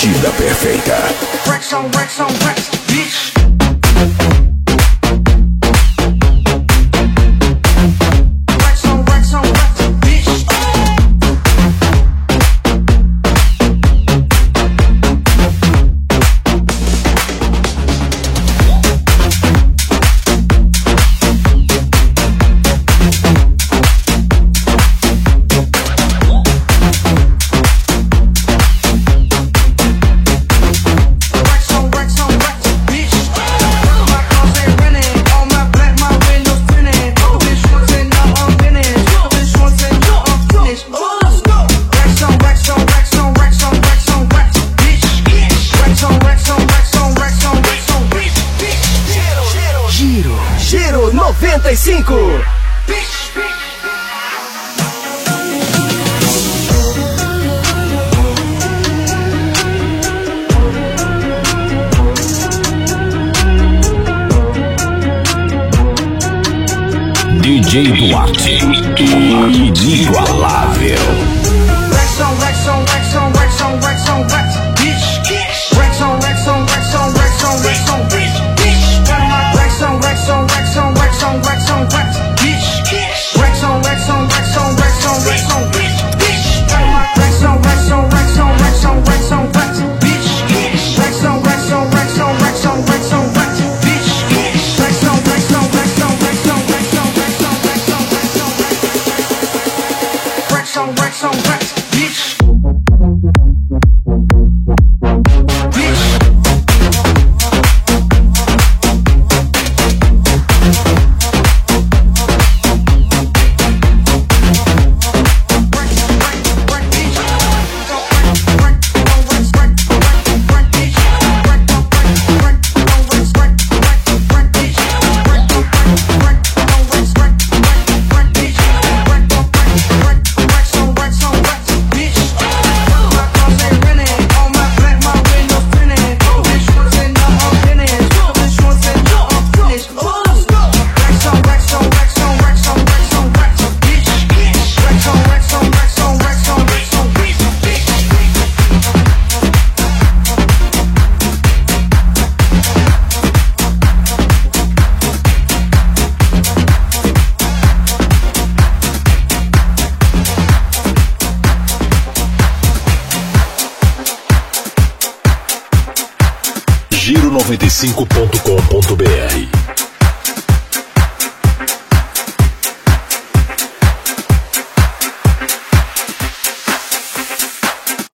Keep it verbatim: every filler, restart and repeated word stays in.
batida perfeita. Rex on Rex on Rex, bitch. noventa e cinco. D J Duarte, inigualável. Rex on Rex on Rex on Rex on Rex on Rex, bitch. Rex on Rex on Rex on Rex on Rex on bitch. Rex on Rex on Rex on Rex on Rex on Rex, bitch. Rex on Rex on Rex on Rex on Rex on bitch. Rex on Rex on Rex on Rex on Rex on Rex, bitch. Rex on Rex on Rex on Rex on Rex on Rex, bitch. Rex on Rex on Rex on Rex on Rex on Rex on Rex on Rex on Rex on Rex on Rex, bitch. giro noventa e cinco ponto com ponto br